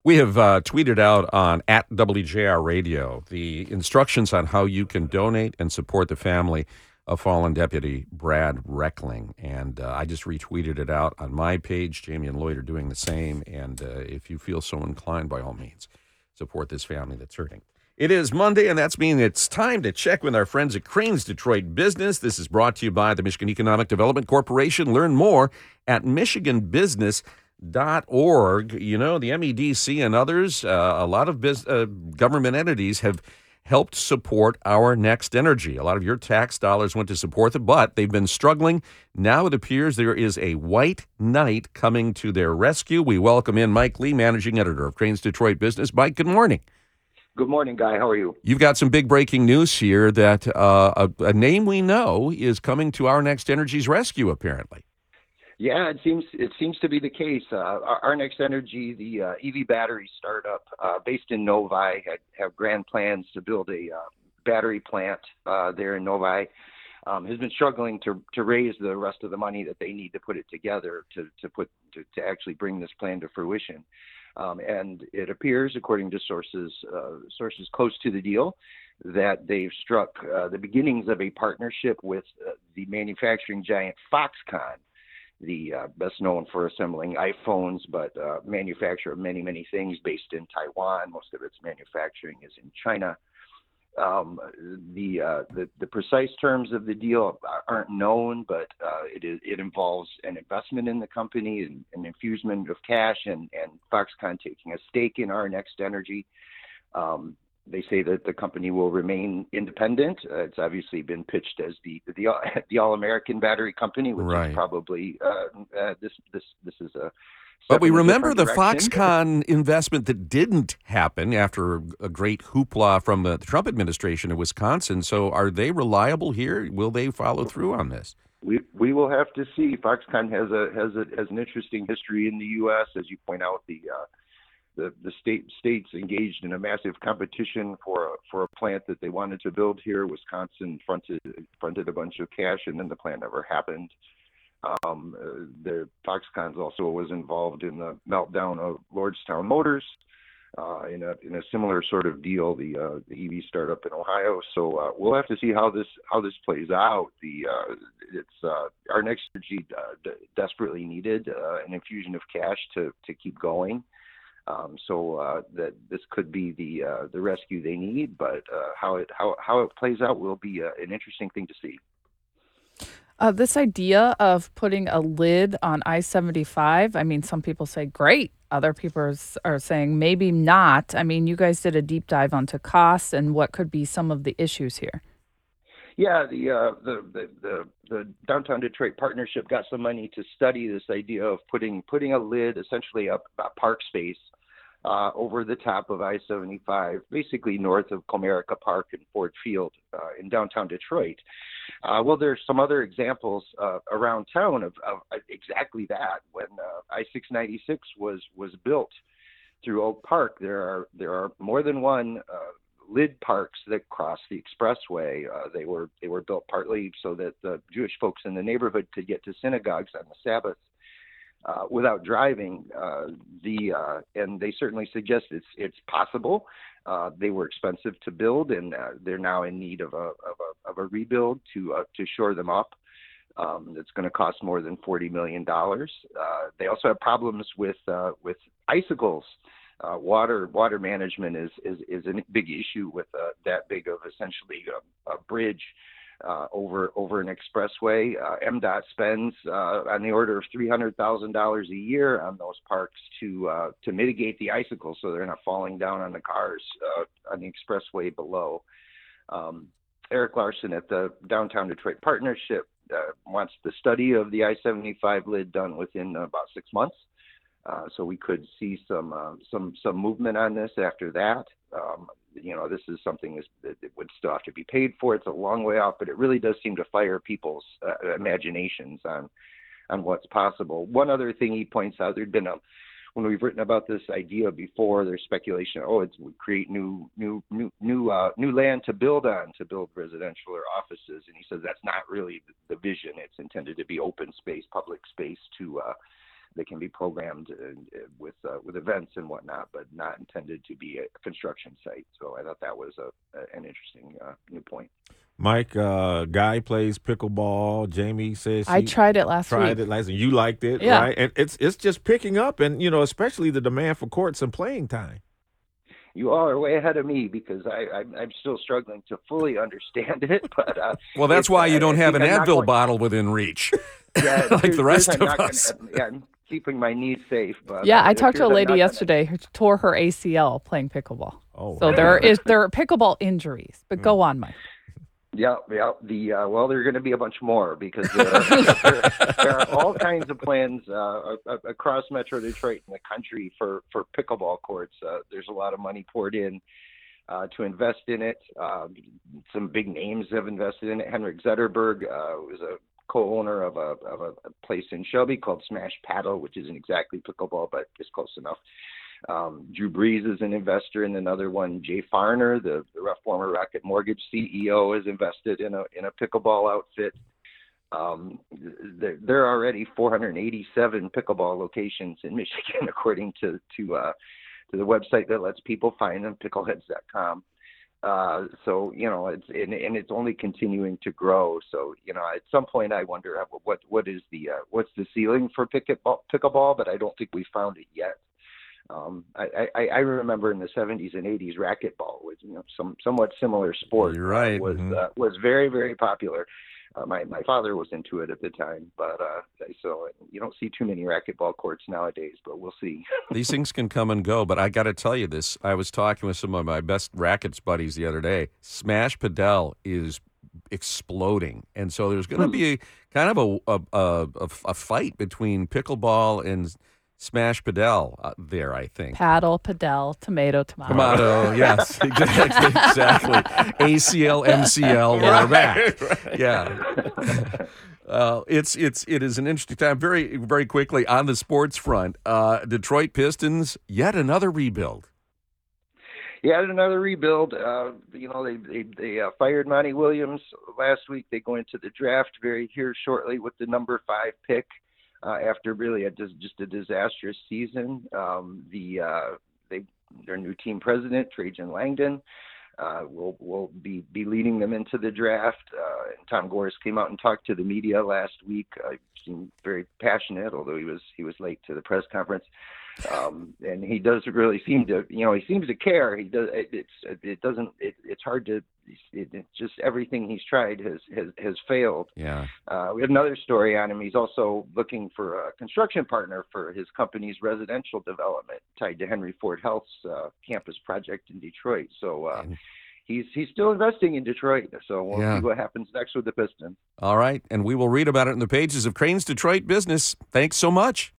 We have tweeted out on at WJR Radio the instructions on how you can donate and support the family of fallen Deputy Brad Reckling. And I just retweeted it out on my page. Jamie and Lloyd are doing the same. And if you feel so inclined, by all means, support this family that's hurting. It is Monday, and that's meaning it's time to check with our friends at Cranes Detroit Business. This is brought to you by the Michigan Economic Development Corporation. Learn more at michiganbusiness.org. You know, the MEDC and others, a lot of government entities have helped support our Next Energy. A lot of your tax dollars went to support them, but they've been struggling. Now it appears there is a white knight coming to their rescue. We welcome in Mike Lee, Managing Editor of Cranes Detroit Business. Mike, good morning. Good morning, Guy. How are you? You've got some big breaking news here that a name we know is coming to our Next Energy's rescue, apparently. Yeah, it seems to be the case. Our Next Energy, the EV battery startup based in Novi, have grand plans to build a battery plant there in Novi. Has been struggling to raise the rest of the money that they need to put it together to actually bring this plan to fruition. And it appears, according to sources close to the deal, that they've struck the beginnings of a partnership with the manufacturing giant Foxconn, the best known for assembling iPhones, but manufacturer of many, many things based in Taiwan. Most of its manufacturing is in China. The precise terms of the deal aren't known, but it involves an investment in the company and an infusion of cash and Foxconn taking a stake in our Next Energy. They say that the company will remain independent. It's obviously been pitched as the all-American battery company, which Right. is probably this is a. But we remember the direction. Foxconn investment that didn't happen after a great hoopla from the Trump administration in Wisconsin. So are they reliable here? Will they follow through on this? We will have to see. Foxconn has an interesting history in the U.S. As you point out, the states engaged in a massive competition for a plant that they wanted to build here. Wisconsin fronted a bunch of cash, and then the plant never happened. The Foxconn also was involved in the meltdown of Lordstown Motors in a similar sort of deal, the EV startup in Ohio. So we'll have to see how this plays out. Our Next Energy desperately needed an infusion of cash to keep going. So that this could be the rescue they need, but how it plays out will be an interesting thing to see. This idea of putting a lid on I-75, I mean, some people say great. Other people are saying maybe not. I mean, you guys did a deep dive onto costs and what could be some of the issues here. Yeah, the Downtown Detroit Partnership got some money to study this idea of putting a lid, essentially a park space, over the top of I-75, basically north of Comerica Park and Ford Field in downtown Detroit. Well, there's some other examples around town of exactly that. When I-696 was built through Oak Park, there are more than one lid parks that cross the expressway. They were built partly so that the Jewish folks in the neighborhood could get to synagogues on the Sabbath without driving. And they certainly suggest it's possible. They were expensive to build, and they're now in need of a rebuild to shore them up. It's going to cost more than $40 million. They also have problems with icicles. Water management is a big issue with that big of essentially a bridge over an expressway. MDOT spends on the order of $300,000 a year on those parks to mitigate the icicles so they're not falling down on the cars on the expressway below. Eric Larson at the Downtown Detroit Partnership wants the study of the I-75 lid done within about 6 months. So we could see some movement on this after that. This is something that would still have to be paid for. It's a long way off, but it really does seem to fire people's imaginations on what's possible. One other thing he points out, there'd been when we've written about this idea before, there's speculation. It would create new land to build on, to build residential or offices. And he says that's not really the vision. It's intended to be open space, public space to they can be programmed with events and whatnot, but not intended to be a construction site. So I thought that was an interesting new point. Mike, Guy plays pickleball. Jamie says I tried it last week. You liked it, Yeah. right? And it's just picking up, and especially the demand for courts and playing time. You all are way ahead of me because I'm still struggling to fully understand it. But well, that's why you don't have an Advil bottle within reach, like the rest of us. I'm keeping my knees safe. But, yeah, I talked to a lady yesterday who tore her ACL playing pickleball. Oh, so there are pickleball injuries. But go on, Mike. Yeah. Well, there are going to be a bunch more because there are all kinds of plans across Metro Detroit and the country for pickleball courts. There's a lot of money poured in to invest in it. Some big names have invested in it. Henrik Zetterberg was a co-owner of a place in Shelby called Smash Paddle, which isn't exactly pickleball, but it's close enough. Drew Brees is an investor in another one. Jay Farner, the former Rocket Mortgage CEO, is invested in a pickleball outfit. There are already 487 pickleball locations in Michigan, according to the website that lets people find them, pickleheads.com. So it's only continuing to grow. So at some point I wonder what's the ceiling for pickleball, but I don't think we found it yet. I remember in the 70s and 80s, racquetball was some somewhat similar sport. You're right. Was very, very popular. My father was into it at the time, but so you don't see too many racquetball courts nowadays. But we'll see. These things can come and go, but I got to tell you this: I was talking with some of my best rackets buddies the other day. Smash Padel is exploding, and so there's going to be kind of a fight between pickleball and Smash Padel there, I think. Paddle, padel, tomato. Tomato, yes, exactly. ACL, MCL, we're back. Right. Yeah. It is an interesting time. Very, very quickly on the sports front, Detroit Pistons, yet another rebuild. Yet another rebuild. They fired Monty Williams last week. They go into the draft here shortly with the number 5 pick. After really just a disastrous season, their new team president, Trajan Langdon, will be leading them into the draft. And Tom Gores came out and talked to the media last week. He seemed very passionate, although he was late to the press conference. And he does really seem to, he seems to care. He does. It's hard to. It's just everything he's tried has failed. Yeah. We have another story on him. He's also looking for a construction partner for his company's residential development tied to Henry Ford Health's campus project in Detroit. So he's still investing in Detroit. So we'll see what happens next with the Pistons. All right, and we will read about it in the pages of Crane's Detroit Business. Thanks so much.